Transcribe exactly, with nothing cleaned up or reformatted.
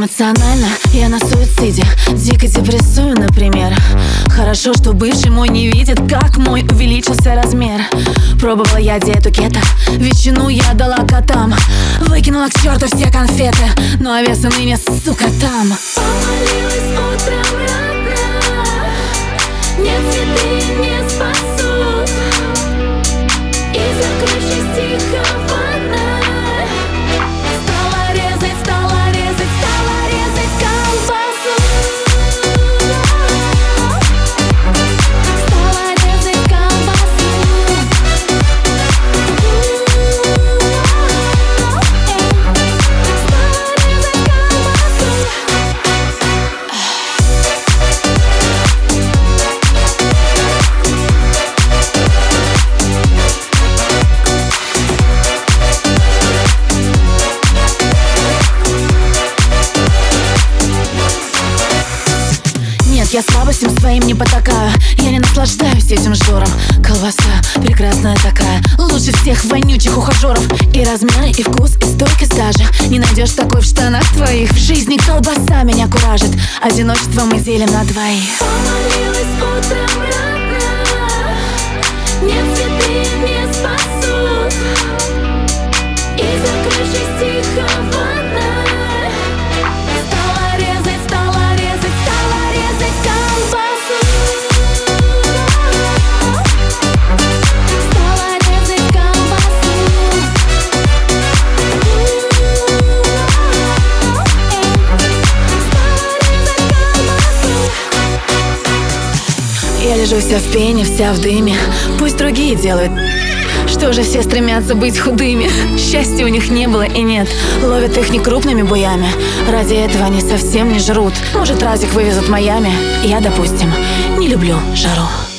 Эмоционально я на суициде, дико депрессую, например. Хорошо, что бывший мой не видит, как мой увеличился размер. Пробовала я диету кето, ветчину я дала котам. Выкинула к черту все конфеты, ну а веса ныне, сука, там. Помолилась утром рано, нет, цветы не спасут. И закрывшись тихо в ванной, стала резать, стала резать, стала резать колбасу. Стала резать колбасу. Стала резать колбасу. Нет, я слабостям своим не потакаю, я не наслаждаюсь этим жором. Колбаса прекрасная такая, лучше всех вонючих ухажеров. И размеры, и вкус, и стойкость даже не найдешь такой в штанах твоих. В жизни колбаса меня куражит, одиночество мы делим на двоих. Помолилась утром рано, нет, цветы не спасут. И закрывшись тихо в ванной, стала резать, стала резать, стала резать колбасу. Стала резать колбасу. Стала резать колбасу. Я лежу вся в пене, вся в дыме, пусть другие делают. Что же все стремятся быть худыми? Счастья у них не было и нет. Ловят их не крупными буями, ради этого они совсем не жрут. Может, разик вывезут в Майами. Я, допустим, не люблю жару.